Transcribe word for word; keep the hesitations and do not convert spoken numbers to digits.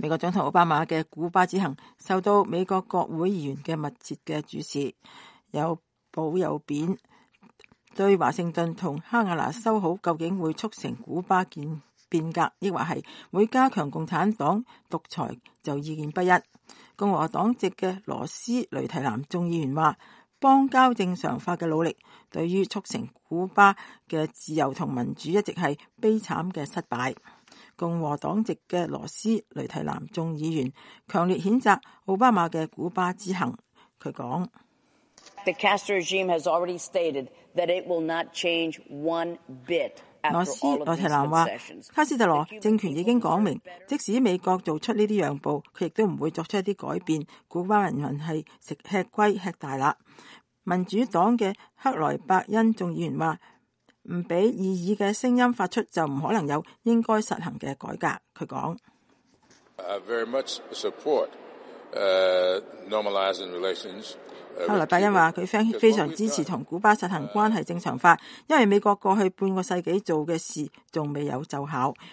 美國總統奧巴馬嘅古巴之行受到美國國會議員嘅密切嘅注視，有褒有貶，對華盛頓同哈瓦那修好究竟會促成古巴建變革，抑或係會加強共產黨獨裁，就意見不一。共和黨籍嘅羅斯雷提南眾議員話，邦交正常化嘅努力對於促成古巴嘅自由同民主一直係悲慘嘅失敗。共和黨籍嘅羅斯雷提南眾議員強烈譴責奧巴馬嘅古巴之行。佢講 ：The Castro regime has already stated that it will not change one bit。 羅斯雷提南話，卡斯特羅政權已經講明，即使美國做出呢啲讓步，佢亦都唔會作出一啲改變。古巴人民係食吃虧吃大啦。民主黨嘅克萊伯恩眾議員話，唔俾異議嘅聲音發出，就唔可能有應該實行嘅改革。佢講 ：very much support normalizing relations。 克萊伯恩話，佢非非常支持同古巴實行關係正常化，因為美國過去半個世紀做嘅事仲未有奏效。